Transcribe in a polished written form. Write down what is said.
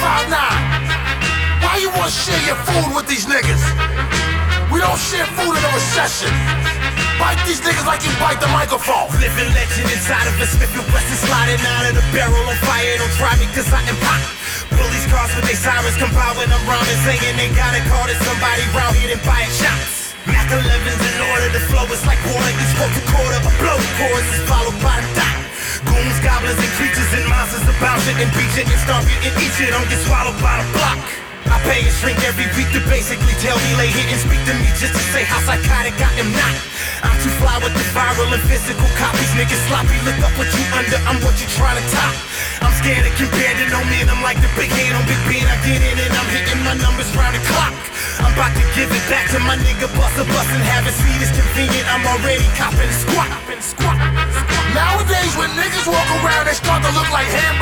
5'9". Why you wanna share your food with these niggas? We don't share food in a recession. Bite these niggas like you bite the microphone. Living legend inside of a Smith & Wesson, sliding out of the barrel on fire. Don't try me cause I am hot. Police cars with they sirens come by when I'm rhyming, saying they got a call to somebody round here and buying shots. Mac 11's in order, the flow is like water. Each quote to quarter, a blow the chorus is followed by the dot. Goons, goblins, and creatures and monsters about you and beat you and stomp you and eat you. Don't get swallowed by the block. I pay a shrink every week to basically tell me, lay here and speak to me just to say how psychotic I am not. I'm too fly with the viral and physical copies. Niggas sloppy, look up what you under, I'm what you trying to top. I'm scared to compare to no man, I'm like the big head on Big Ben. I get in and I'm hitting my numbers round the clock. I'm about to give it back to my nigga bust and have it seen it's convenient. I'm already copping the squat. Nowadays when niggas walk around, they start to look like hamburgers.